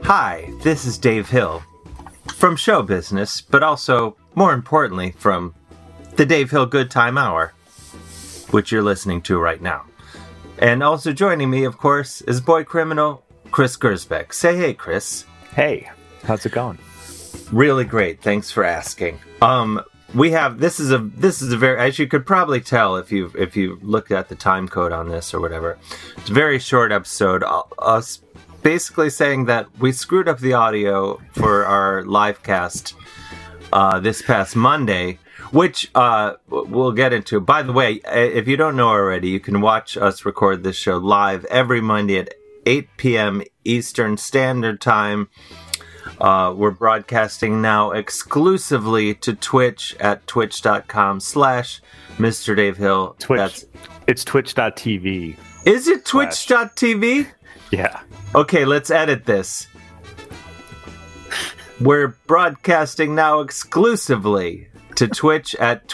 Hi, this is Dave Hill from show business, but also, more importantly, from the Dave Hill Good Time Hour, which you're listening to right now. And also joining me, of course, is boy criminal Chris Gersbeck. Say hey, Chris. Hey, how's it going? Really great. Thanks for asking. This is a very, as you could probably tell if you looked at the time code on this or whatever, it's a very short episode. Us basically saying that we screwed up the audio for our live cast this past Monday, which we'll get into. By the way, if you don't know already, you can watch us record this show live every Monday at 8 p.m. Eastern Standard Time. We're broadcasting now exclusively to Twitch at twitch.com/Mr. Dave Hill. Twitch. It's twitch.tv. Is it twitch.tv? Yeah. Okay, let's edit this. We're broadcasting now exclusively to Twitch at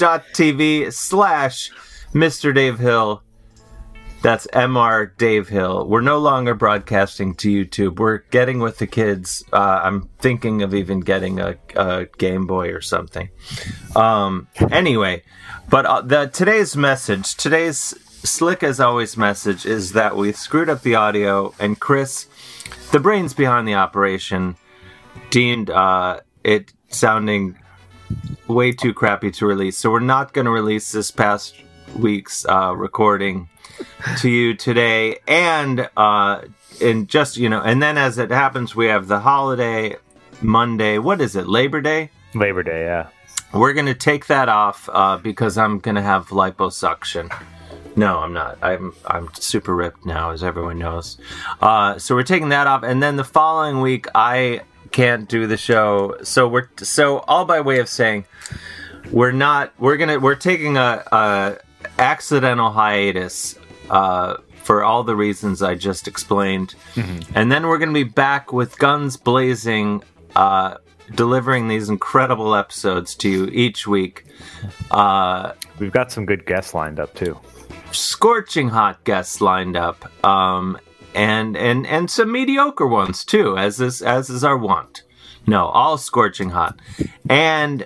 twitch.tv/Mr. Dave Hill. That's Mr. Dave Hill. We're no longer broadcasting to YouTube. We're getting with the kids. I'm thinking of even getting a Game Boy or something. Anyway, but today's message, today's slick as always message is that we screwed up the audio, and Chris, the brains behind the operation, deemed it sounding way too crappy to release. So we're not going to release this past week's recording to you today, and just, and then as it happens, we have the holiday Monday. What is it? Labor Day? Labor Day, yeah. We're going to take that off because I'm going to have liposuction. No, I'm not. I'm super ripped now, as everyone knows. So we're taking that off, and then the following week I can't do the show. So all by way of saying we're taking a accidental hiatus for all the reasons I just explained. Mm-hmm. And then we're going to be back with guns blazing, delivering these incredible episodes to you each week. We've got some good guests lined up too. Scorching hot guests lined up, and some mediocre ones too, as is our wont. No, all scorching hot, and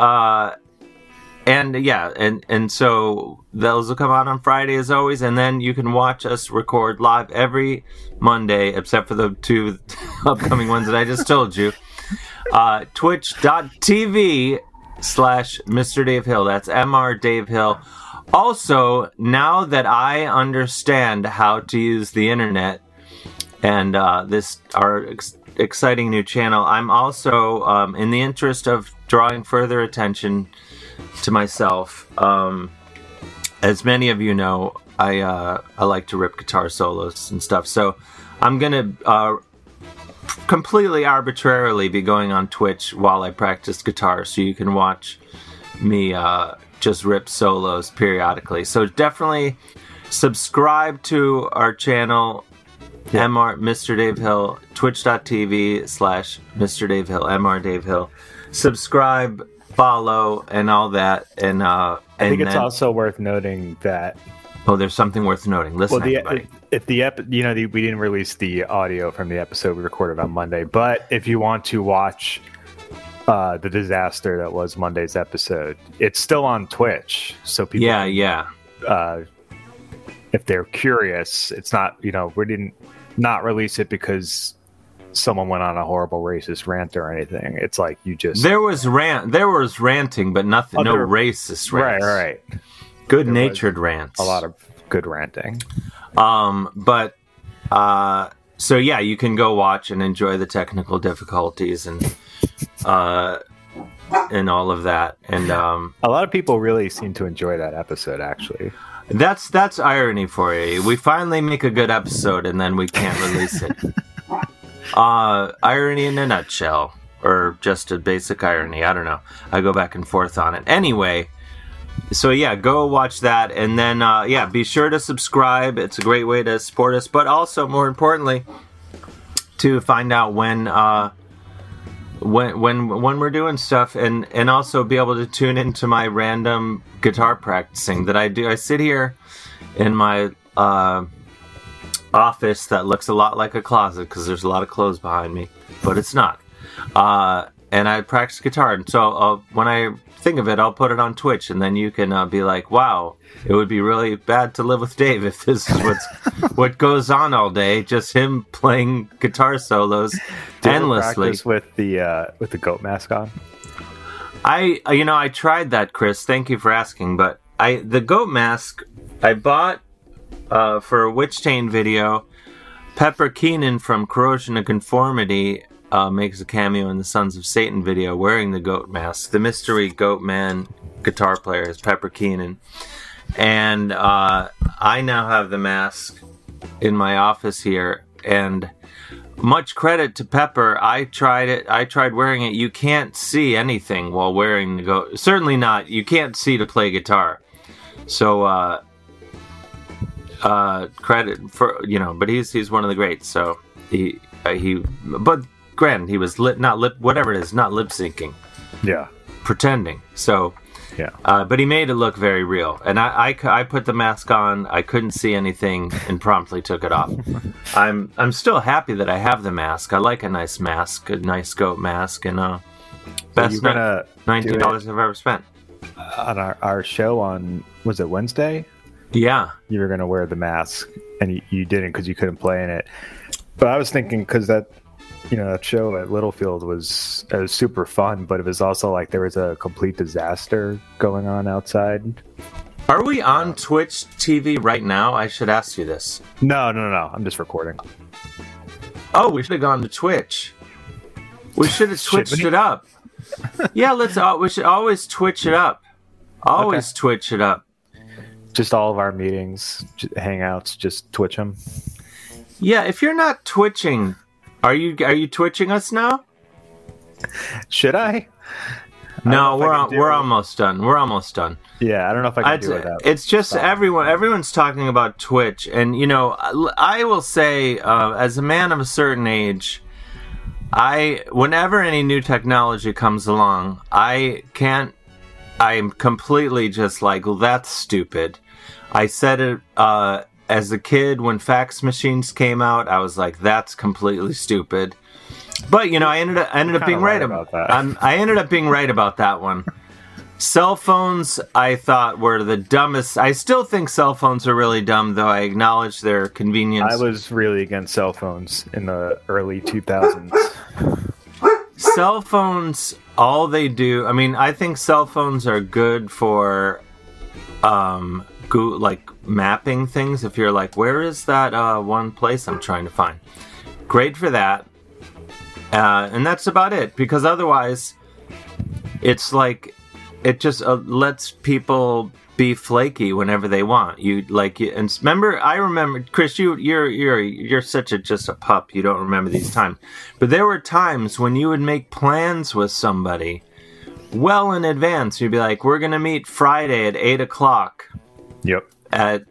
so those will come out on Friday as always, and then you can watch us record live every Monday, except for the two upcoming ones that I just told you. Twitch.tv/Mr. Dave Hill. That's Mr. Dave Hill. Also, now that I understand how to use the internet and our exciting new channel, I'm also, in the interest of drawing further attention to myself, as many of you know, I like to rip guitar solos and stuff. So I'm going to completely arbitrarily be going on Twitch while I practice guitar, so you can watch me just rip solos periodically. So definitely subscribe to our channel, Mr. Dave Hill, twitch.tv/Mr. Dave Hill, Mr. Dave Hill. Subscribe, follow, and all that. And I think it's also worth noting that. Oh, there's something worth noting. Listen, everybody. If we didn't release the audio from the episode we recorded on Monday, but if you want to watch the disaster that was Monday's episode, it's still on Twitch, so people if they're curious, it's not, we didn't not release it because someone went on a horrible racist rant or anything. It's like there was ranting, but no racist rants. Right. Good-natured rants. A lot of good ranting. So yeah, you can go watch and enjoy the technical difficulties and all of that. And a lot of people really seem to enjoy that episode, actually. That's irony for you. We finally make a good episode and then we can't release it. Irony in a nutshell, or just a basic irony. I don't know. I go back and forth on it. Anyway, so yeah, go watch that, and then be sure to subscribe. It's a great way to support us, but also, more importantly, to find out when we're doing stuff, and also be able to tune into my random guitar practicing that I do. I sit here in my office that looks a lot like a closet because there's a lot of clothes behind me, but it's not. And I practice guitar. And so when I think of it, I'll put it on Twitch, and then you can be like, wow, it would be really bad to live with Dave if this is what goes on all day, just him playing guitar solos endlessly. Practice with the goat mask on? I tried that, Chris. Thank you for asking, but the goat mask I bought for a Witch-Tained video. Pepper Keenan from Corrosion of Conformity makes a cameo in the Sons of Satan video wearing the goat mask. The mystery goat man guitar player is Pepper Keenan. And I now have the mask in my office here. And much credit to Pepper. I tried it. I tried wearing it. You can't see anything while wearing the goat. Certainly not. You can't see to play guitar. So, credit for, but he's one of the greats. So but granted, he was not lip syncing. Yeah. Pretending. So, yeah. But he made it look very real. And I put the mask on. I couldn't see anything and promptly took it off. I'm still happy that I have the mask. I like a nice mask, a nice goat mask, and best $19 I've ever spent. On our show on, was it Wednesday? Yeah. You were going to wear the mask, and you didn't because you couldn't play in it. But I was thinking, because that show at Littlefield was super fun, but it was also like there was a complete disaster going on outside. Are we on Twitch TV right now? I should ask you this. No. I'm just recording. Oh, we should have gone to Twitch. We should have twitched it up. Yeah, we should always twitch it up. Always twitch it up. Just all of our meetings, hangouts, just twitch them. Yeah, if you're not twitching, are you twitching us now? Should I? No, we're almost done. We're almost done. Yeah, I don't know if I can do it. It's just everyone's talking about Twitch, and I will say, as a man of a certain age, whenever any new technology comes along, I'm completely just like, well, that's stupid. I said it as a kid when fax machines came out. I was like, that's completely stupid. But I ended up being right about that. I ended up being right about that one. Cell phones, I thought, were the dumbest. I still think cell phones are really dumb, though I acknowledge their convenience. I was really against cell phones in the early 2000s. Cell phones, all they do, I think cell phones are good for mapping things. If you're like, where is that one place I'm trying to find? Great for that. And that's about it, because otherwise it's like it just lets people be flaky whenever they want. And I remember, Chris, you're such just a pup. You don't remember these times, but there were times when you would make plans with somebody well in advance. You'd be like, we're gonna meet Friday at 8:00. Yep. At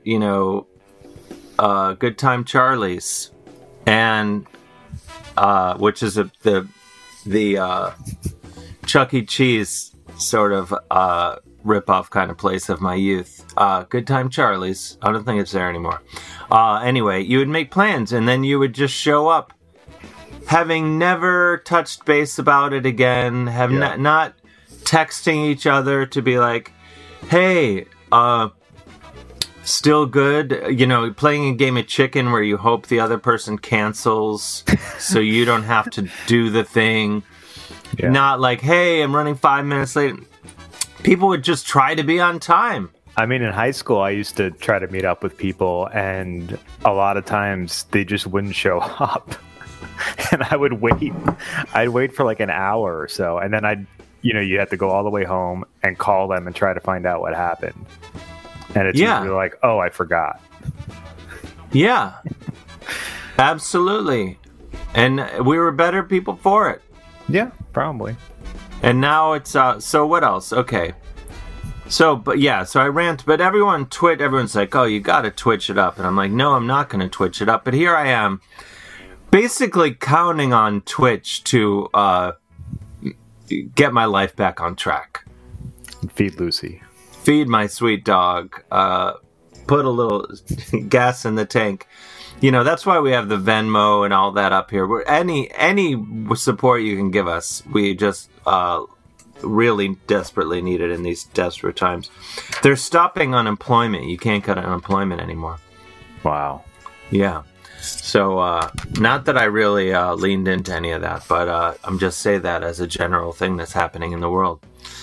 Good Time Charlie's, and which is the Chuck E. Cheese sort of rip-off kind of place of my youth. Good Time Charlie's. I don't think it's there anymore. Anyway, you would make plans, and then you would just show up, having never touched base about it again, not texting each other to be like, hey, still good? Playing a game of chicken where you hope the other person cancels so you don't have to do the thing. Yeah. Not like, hey, I'm running 5 minutes late. People would just try to be on time. In high school, I used to try to meet up with people, and a lot of times they just wouldn't show up. And I would wait. I'd wait for like an hour or so, and then you had to go all the way home and call them and try to find out what happened. And it's usually like, oh, I forgot. Yeah, absolutely. And we were better people for it. Yeah, probably. And now it's, so what else? Okay. So I rant, but everyone's like, oh, you got to twitch it up. And I'm like, no, I'm not going to twitch it up. But here I am, basically counting on Twitch to get my life back on track. Feed Lucy. Feed my sweet dog. Put a little gas in the tank. that's why we have the Venmo and all that up here. Any support you can give us, we just really desperately need it in these desperate times. They're stopping unemployment. You can't cut unemployment anymore. Wow. Yeah. So, not that I really leaned into any of that, but I'm just saying that as a general thing that's happening in the world.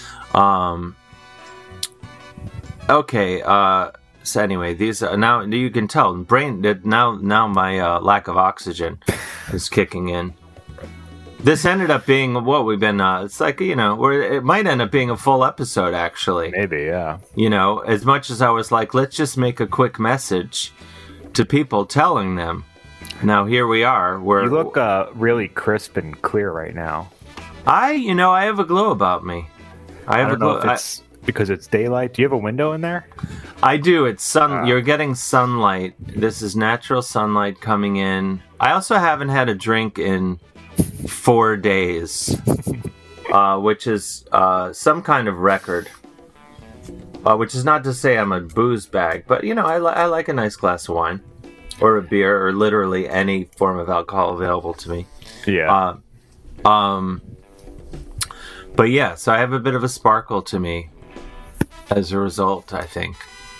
Okay. So anyway, these now you can tell now my lack of oxygen is kicking in. This ended up being what we've been. It's like it might end up being a full episode actually. Maybe, yeah. As much as I was like, let's just make a quick message to people telling them. Now here we are. You look really crisp and clear right now. I have a glow about me. I don't know if it's because it's daylight. Do you have a window in there? I do. It's sun. You're getting sunlight. This is natural sunlight coming in. I also haven't had a drink in 4 days, which is some kind of record. Which is not to say I'm a booze bag, but I like a nice glass of wine, or a beer, or literally any form of alcohol available to me. Yeah. But yeah, so I have a bit of a sparkle to me as a result, I think.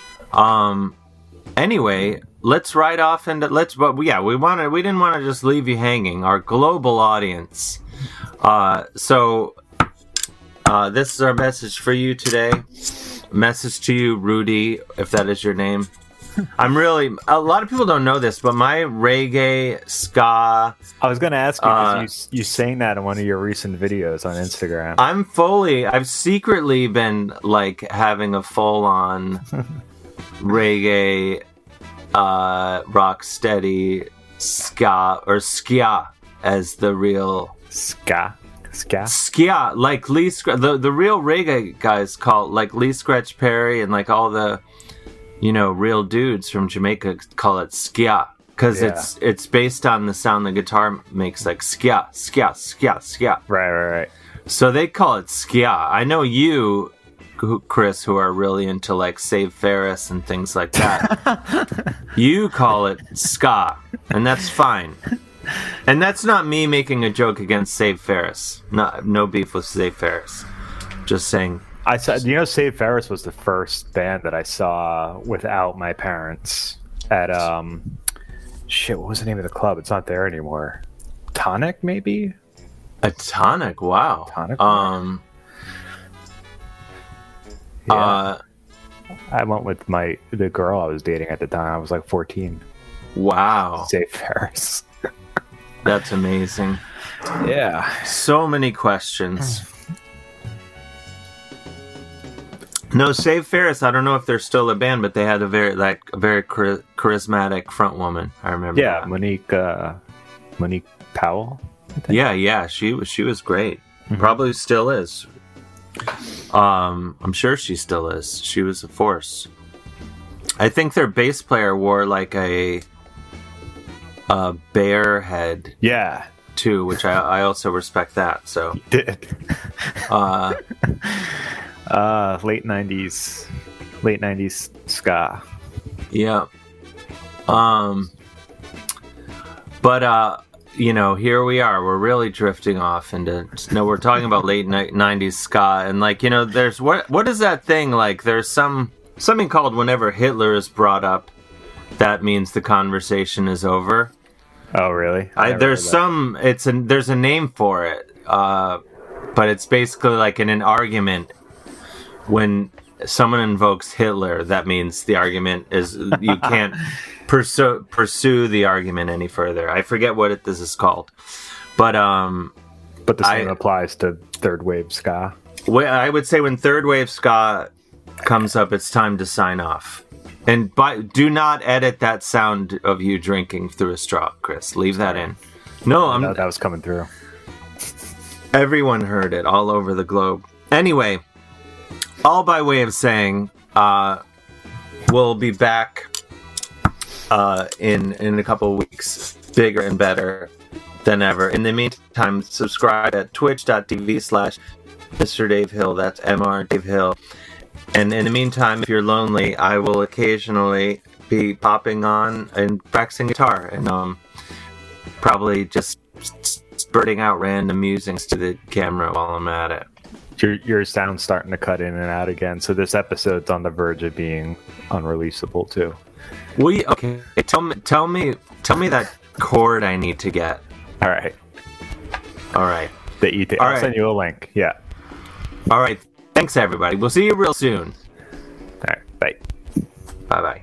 Anyway, let's ride off and we didn't want to just leave you hanging. Our global audience. So this is our message for you today. Message to you, Rudy, if that is your name. A lot of people don't know this, but my reggae, ska... I was going to ask you, because you sang that in one of your recent videos on Instagram. I've secretly been, having a full-on reggae, rock steady, ska, or skia, as the real... Ska? Skia, like Lee... The real reggae guys call, Lee Scratch Perry and, all the... real dudes from Jamaica call it skia because it's based on the sound the guitar makes, like skia, skia, skia, skia. Right. So they call it skia. I know you, Chris, who are really into Save Ferris and things like that. You call it ska, and that's fine. And that's not me making a joke against Save Ferris. No beef with Save Ferris. Just saying. I saw, Save Ferris was the first band that I saw without my parents at what was the name of the club? It's not there anymore. Tonic, maybe? A Tonic, wow. Tonic. Yeah. I went with the girl I was dating at the time. I was 14. Wow. Save Ferris. That's amazing. Yeah. So many questions. No, Save Ferris, I don't know if they're still a band, but they had a very charismatic front woman. I remember. Yeah, that. Monique Powell. Yeah, she was great. Mm-hmm. Probably still is. I'm sure she still is. She was a force. I think their bass player wore a bear head. Yeah. Too, which I also respect that. So. He did. Late 90s ska. Yeah. But here we are. We're really drifting off into. We're talking about late 90s ska, and there's what is that thing like? There's something called whenever Hitler is brought up, that means the conversation is over. Oh, really? There's a name for it, but it's basically in an argument. When someone invokes Hitler, that means the argument is you can't pursue the argument any further. I forget what this is called, but the same applies to third wave ska. I would say when third wave ska comes up, it's time to sign off. And do not edit that sound of you drinking through a straw, Chris. Leave that in. No, that was coming through. Everyone heard it all over the globe. Anyway. All by way of saying, we'll be back in a couple of weeks, bigger and better than ever. In the meantime, subscribe at twitch.tv/Mr. Dave Hill. That's Mr. Dave Hill. And in the meantime, if you're lonely, I will occasionally be popping on and practicing guitar and probably just spurting out random musings to the camera while I'm at it. Your sound's starting to cut in and out again, so this episode's on the verge of being unreleasable too. Okay. Tell me that chord I need to get. All right. I'll send you a link. Yeah. All right. Thanks, everybody. We'll see you real soon. All right. Bye. Bye-bye.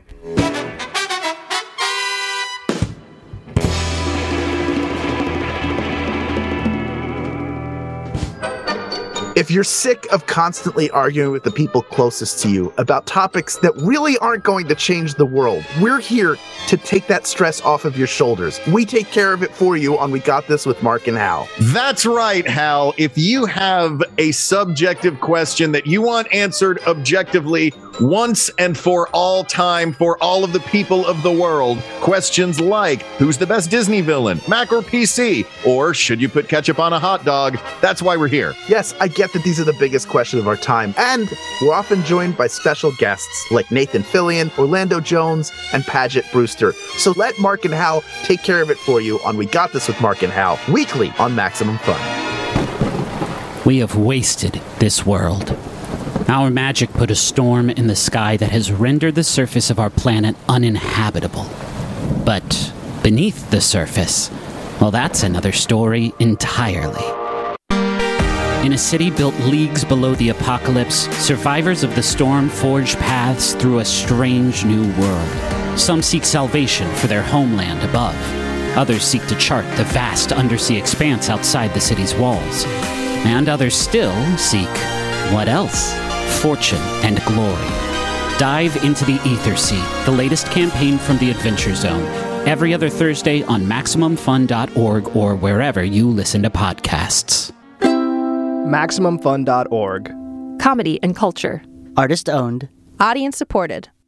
If you're sick of constantly arguing with the people closest to you about topics that really aren't going to change the world, we're here to take that stress off of your shoulders. We take care of it for you on We Got This with Mark and Hal. That's right, Hal. If you have a subjective question that you want answered objectively once and for all time for all of the people of the world, questions like, who's the best Disney villain, Mac or PC? Or should you put ketchup on a hot dog? That's why we're here. Yes, I get that these are the biggest questions of our time, and we're often joined by special guests like Nathan Fillion, Orlando Jones, and Paget Brewster. So let Mark and Hal take care of it for you on We Got This with Mark and Hal, weekly on Maximum Fun. We have wasted this world. Our magic put a storm in the sky that has rendered the surface of our planet uninhabitable. But beneath the surface, well, that's another story entirely. In a city built leagues below the apocalypse, survivors of the storm forge paths through a strange new world. Some seek salvation for their homeland above. Others seek to chart the vast undersea expanse outside the city's walls. And others still seek, what else? Fortune and glory. Dive into the Ether Sea, the latest campaign from the Adventure Zone, every other Thursday on MaximumFun.org or wherever you listen to podcasts. MaximumFun.org. Comedy and culture. Artist owned. Audience supported.